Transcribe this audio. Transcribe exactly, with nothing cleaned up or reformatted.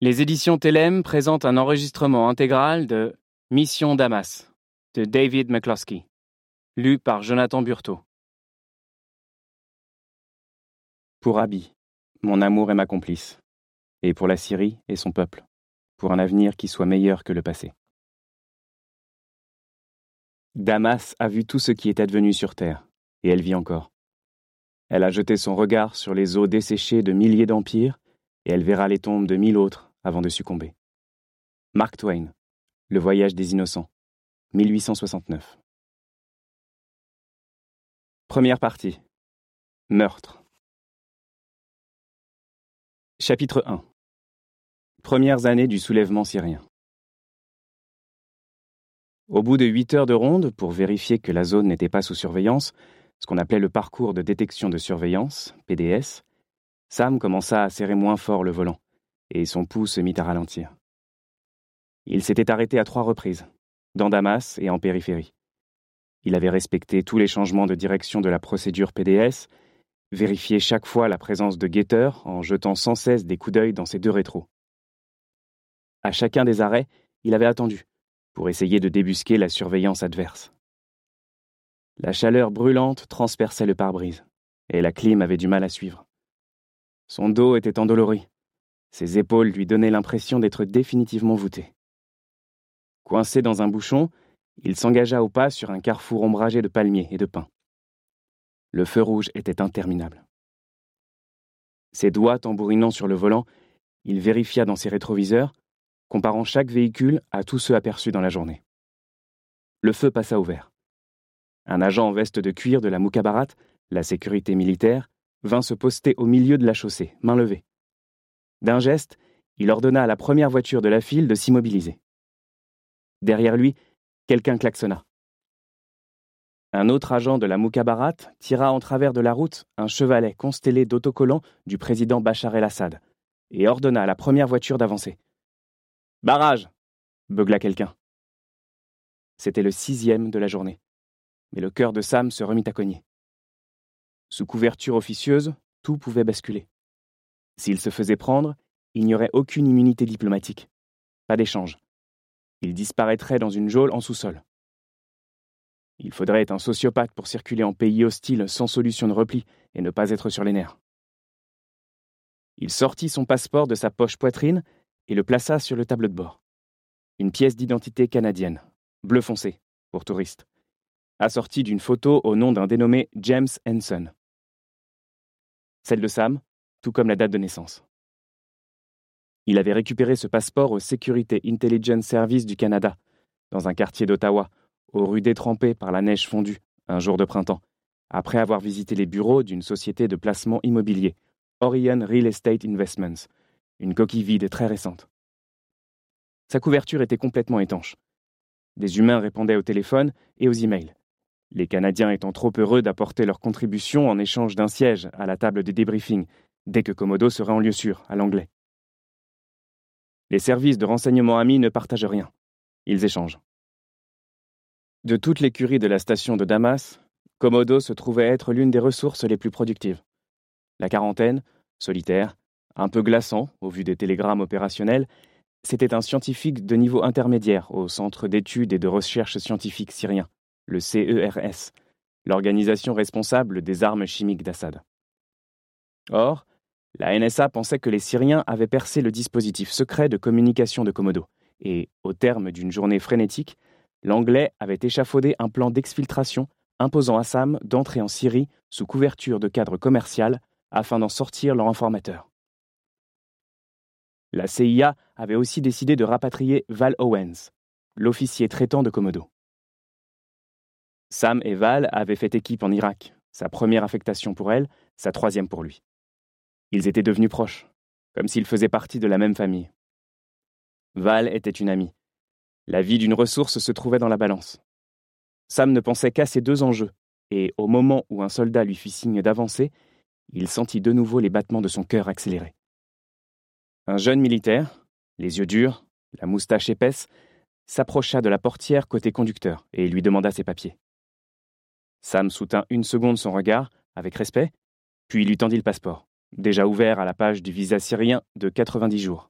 Les éditions Telem présentent un enregistrement intégral de Mission Damas de David McCloskey, lu par Jonathan Burteau. Pour Abi, mon amour est ma complice, et pour la Syrie et son peuple, pour un avenir qui soit meilleur que le passé. Damas a vu tout ce qui est advenu sur terre, et elle vit encore. Elle a jeté son regard sur les eaux desséchées de milliers d'empires, et elle verra les tombes de mille autres avant de succomber. Mark Twain, Le voyage des innocents, mille huit cent soixante-neuf. Première partie. Meurtre. Chapitre un. Premières années du soulèvement syrien. Au bout de huit heures de ronde, pour vérifier que la zone n'était pas sous surveillance, ce qu'on appelait le parcours de détection de surveillance, P D S, Sam commença à serrer moins fort le volant, et son pouls se mit à ralentir. Il s'était arrêté à trois reprises, dans Damas et en périphérie. Il avait respecté tous les changements de direction de la procédure P D S, vérifié chaque fois la présence de guetteurs en jetant sans cesse des coups d'œil dans ses deux rétros. À chacun des arrêts, il avait attendu, pour essayer de débusquer la surveillance adverse. La chaleur brûlante transperçait le pare-brise, et la clim avait du mal à suivre. Son dos était endolori. Ses épaules lui donnaient l'impression d'être définitivement voûté. Coincé dans un bouchon, il s'engagea au pas sur un carrefour ombragé de palmiers et de pins. Le feu rouge était interminable. Ses doigts tambourinant sur le volant, il vérifia dans ses rétroviseurs, comparant chaque véhicule à tous ceux aperçus dans la journée. Le feu passa au vert. Un agent en veste de cuir de la Mukhabarat, la sécurité militaire, vint se poster au milieu de la chaussée, main levée. D'un geste, il ordonna à la première voiture de la file de s'immobiliser. Derrière lui, quelqu'un klaxonna. Un autre agent de la Mukhabarat tira en travers de la route un chevalet constellé d'autocollants du président Bachar el-Assad et ordonna à la première voiture d'avancer. « Barrage !» beugla quelqu'un. C'était le sixième de la journée, mais le cœur de Sam se remit à cogner. Sous couverture officieuse, tout pouvait basculer. S'il se faisait prendre, il n'y aurait aucune immunité diplomatique. Pas d'échange. Il disparaîtrait dans une geôle en sous-sol. Il faudrait être un sociopathe pour circuler en pays hostile sans solution de repli et ne pas être sur les nerfs. Il sortit son passeport de sa poche poitrine et le plaça sur le tableau de bord. Une pièce d'identité canadienne, bleu foncé, pour touristes, assortie d'une photo au nom d'un dénommé James Henson. Celle de Sam, tout comme la date de naissance. Il avait récupéré ce passeport au Security Intelligence Service du Canada, dans un quartier d'Ottawa, aux rues détrempées par la neige fondue, un jour de printemps, après avoir visité les bureaux d'une société de placement immobilier, Orion Real Estate Investments, une coquille vide très récente. Sa couverture était complètement étanche. Des humains répondaient au téléphone et aux emails, les Canadiens étant trop heureux d'apporter leur contribution en échange d'un siège à la table de débriefing, dès que Komodo serait en lieu sûr, à l'anglais. Les services de renseignement amis ne partagent rien. Ils échangent. De toute l'écurie de la station de Damas, Komodo se trouvait être l'une des ressources les plus productives. La quarantaine, solitaire, un peu glaçant au vu des télégrammes opérationnels, c'était un scientifique de niveau intermédiaire au Centre d'études et de recherche scientifiques syrien, le C E R S, l'organisation responsable des armes chimiques d'Assad. Or, la N S A pensait que les Syriens avaient percé le dispositif secret de communication de Komodo, et, au terme d'une journée frénétique, l'Anglais avait échafaudé un plan d'exfiltration imposant à Sam d'entrer en Syrie sous couverture de cadre commercial afin d'en sortir leur informateur. La C I A avait aussi décidé de rapatrier Val Owens, l'officier traitant de Komodo. Sam et Val avaient fait équipe en Irak, sa première affectation pour elle, sa troisième pour lui. Ils étaient devenus proches, comme s'ils faisaient partie de la même famille. Val était une amie. La vie d'une ressource se trouvait dans la balance. Sam ne pensait qu'à ces deux enjeux, et au moment où un soldat lui fit signe d'avancer, il sentit de nouveau les battements de son cœur accélérer. Un jeune militaire, les yeux durs, la moustache épaisse, s'approcha de la portière côté conducteur et lui demanda ses papiers. Sam soutint une seconde son regard, avec respect, puis lui tendit le passeport, déjà ouvert à la page du visa syrien de quatre-vingt-dix jours.